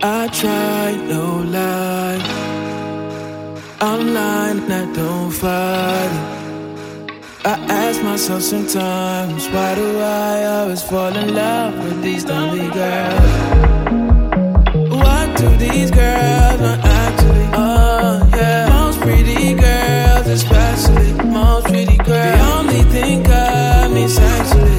I try, no lie. I'm lying and I don't fight it. I ask myself sometimes, why do I always fall in love with these lonely girls? What do these girls want actually? Oh yeah, most pretty girls especially, most pretty girls, they only think of me sexually.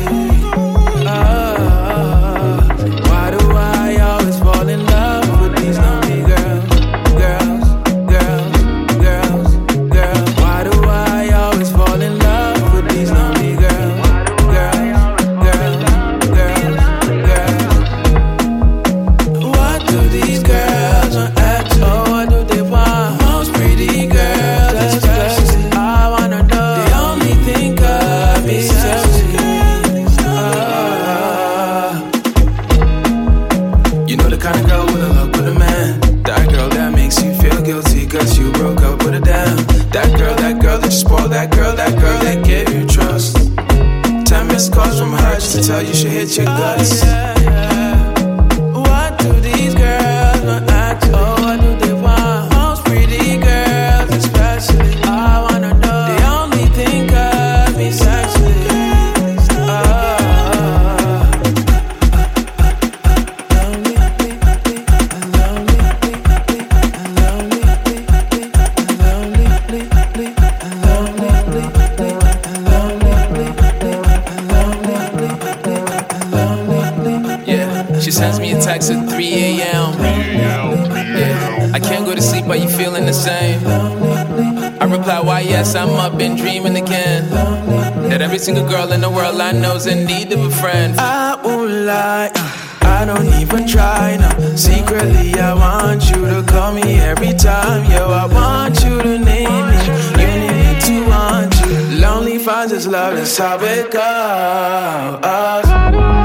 Why do I always fall in love with these lonely girls? Girls, girls, girls, girls. Why do I always fall in love with these lonely girls? Girls, girls, girls, girls. What do these girls want actually? Oh, what do they want? Most pretty girls, especially. I wanna know. They only think of me sexually. You know the kind of girl with a luck with a man. That girl that makes you feel guilty cause you broke up with a damn. That girl that you spoiled. That girl that gave you trust. 10 missed calls from her just to tell you she hit your guts. What do these girls want actually? Oh, what do they want? Most pretty girls especially. I wanna know. They only think of me sexually. She sends me a text at 3 a.m. Yeah, I can't go to sleep, are you feeling the same? I reply, why yes, I'm up and dreaming again. That every single girl in the world I know's in need of a friend. I won't lie, I don't even try now. Secretly I want you to call me every time. Yo, I want you to name me. You need me to want you. Lonely finds his love, that's how it goes.